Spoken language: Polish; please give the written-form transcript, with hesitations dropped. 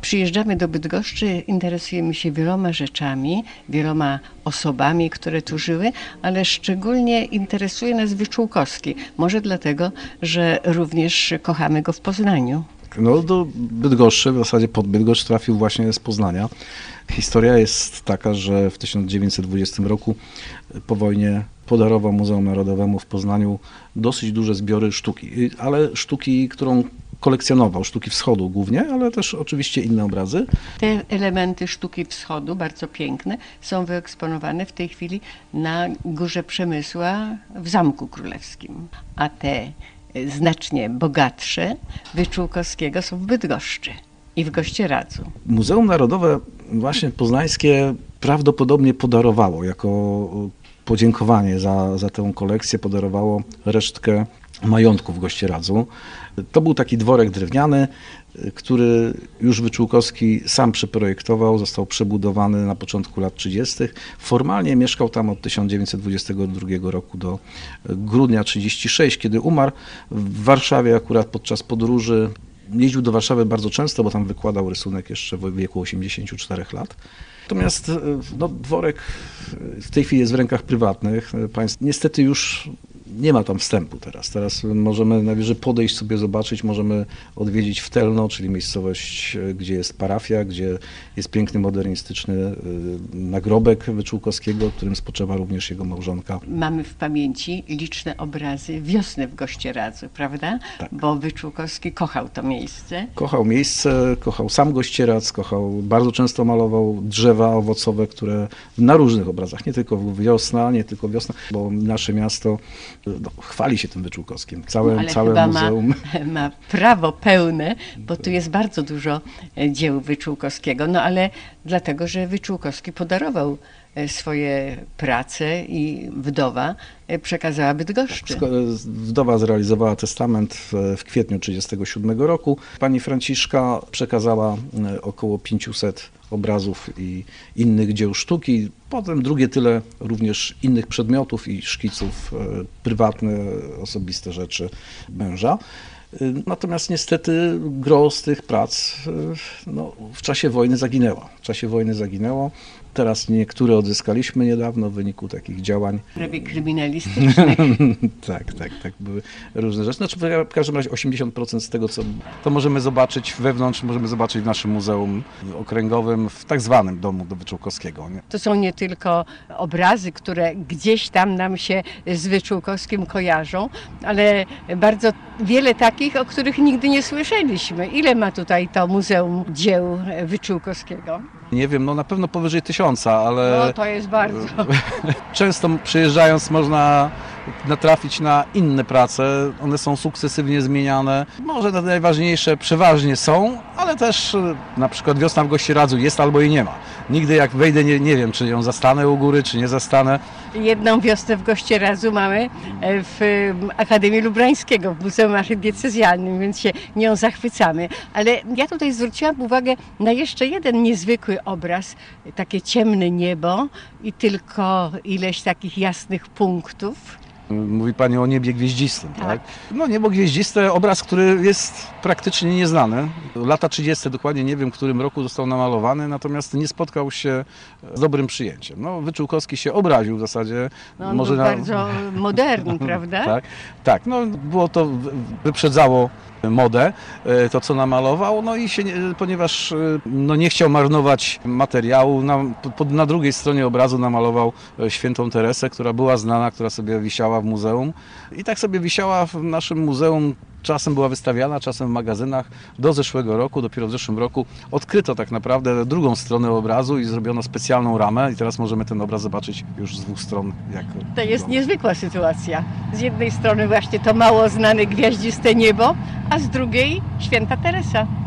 przyjeżdżamy do Bydgoszczy, interesujemy się wieloma rzeczami, wieloma osobami, które tu żyły, ale szczególnie interesuje nas Wyczółkowski. Może dlatego, że również kochamy go w Poznaniu. No do Bydgoszczy, w zasadzie pod Bydgoszcz trafił właśnie z Poznania. Historia jest taka, że w 1920 roku po wojnie podarował Muzeum Narodowemu w Poznaniu dosyć duże zbiory sztuki, ale sztuki, którą kolekcjonował, sztuki wschodu głównie, ale też oczywiście inne obrazy. Te elementy sztuki wschodu, bardzo piękne, są wyeksponowane w tej chwili na Górze Przemysła w Zamku Królewskim, a te znacznie bogatsze Wyczółkowskiego są w Bydgoszczy i w Gościeradzu. Muzeum Narodowe właśnie poznańskie prawdopodobnie podarowało jako podziękowanie za tę kolekcję, podarowało resztkę majątku w Gościeradzu. To był taki dworek drewniany, który już Wyczółkowski sam przeprojektował, został przebudowany na początku lat 30. Formalnie mieszkał tam od 1922 roku do grudnia 1936, kiedy umarł. W Warszawie akurat podczas podróży jeździł do Warszawy bardzo często, bo tam wykładał rysunek jeszcze w wieku 84 lat. Natomiast dworek w tej chwili jest w rękach prywatnych. Państw niestety już nie ma tam wstępu teraz. Teraz możemy najwyżej podejść sobie, zobaczyć, możemy odwiedzić Wtelno, czyli miejscowość, gdzie jest parafia, gdzie jest piękny, modernistyczny nagrobek Wyczółkowskiego, w którym spoczywa również jego małżonka. Mamy w pamięci liczne obrazy Wiosny w Gościeradzu, prawda? Tak. Bo Wyczółkowski kochał to miejsce. Kochał miejsce, kochał sam Gościeradz, bardzo często malował drzewa owocowe, które na różnych obrazach, nie tylko wiosna, bo nasze miasto chwali się tym Wyczółkowskim. Całe muzeum. Ma prawo pełne, bo tu jest bardzo dużo dzieł Wyczółkowskiego, ale dlatego, że Wyczółkowski podarował swoje prace i wdowa przekazała Bydgoszczy. Wdowa zrealizowała testament w kwietniu 1937 roku. Pani Franciszka przekazała około 500 obrazów i innych dzieł sztuki. Potem drugie tyle również innych przedmiotów i szkiców, prywatne, osobiste rzeczy męża. Natomiast niestety gros z tych prac w czasie wojny zaginęło. Teraz niektóre odzyskaliśmy niedawno w wyniku takich działań. Prawie kryminalistycznych. Tak, były różne rzeczy. Znaczy w każdym razie 80% z tego, co to możemy zobaczyć wewnątrz, możemy zobaczyć w naszym muzeum okręgowym, w tak zwanym domu do Wyczółkowskiego. Nie? To są nie tylko obrazy, które gdzieś tam nam się z Wyczółkowskim kojarzą, ale bardzo wiele takich, o których nigdy nie słyszeliśmy. Ile ma tutaj to Muzeum Dzieł Wyczółkowskiego? Nie wiem, na pewno powyżej 1000, ale... to jest bardzo. Często przyjeżdżając można natrafić na inne prace. One są sukcesywnie zmieniane. Może te najważniejsze przeważnie są, ale też na przykład Wiosna w Gościeradzu jest albo jej nie ma. Nigdy jak wejdę nie wiem, czy ją zastanę u góry, czy nie zastanę. Jedną Wiosnę w Gościeradzu mamy w Akademii Lubrańskiego, w Muzeum Archidiecezjalnym, więc się nią zachwycamy. Ale ja tutaj zwróciłam uwagę na jeszcze jeden niezwykły obraz. Takie ciemne niebo i tylko ileś takich jasnych punktów. Mówi Pani o niebie gwieździstym, tak? Niebo gwieździste, obraz, który jest praktycznie nieznany. Lata 30. dokładnie nie wiem, w którym roku został namalowany, natomiast nie spotkał się z dobrym przyjęciem. Wyczółkowski się obraził w zasadzie. Może bardzo modern, prawda? Tak. Było to, wyprzedzało modę, to co namalował, ponieważ nie chciał marnować materiału, na drugiej stronie obrazu namalował świętą Teresę, która była znana, która sobie wisiała w muzeum i tak sobie wisiała w naszym muzeum. Czasem była wystawiana, czasem w magazynach. Do zeszłego roku, dopiero w zeszłym roku odkryto tak naprawdę drugą stronę obrazu i zrobiono specjalną ramę i teraz możemy ten obraz zobaczyć już z dwóch stron. To jest niezwykła sytuacja. Z jednej strony właśnie to mało znane gwiaździste niebo, a z drugiej święta Teresa.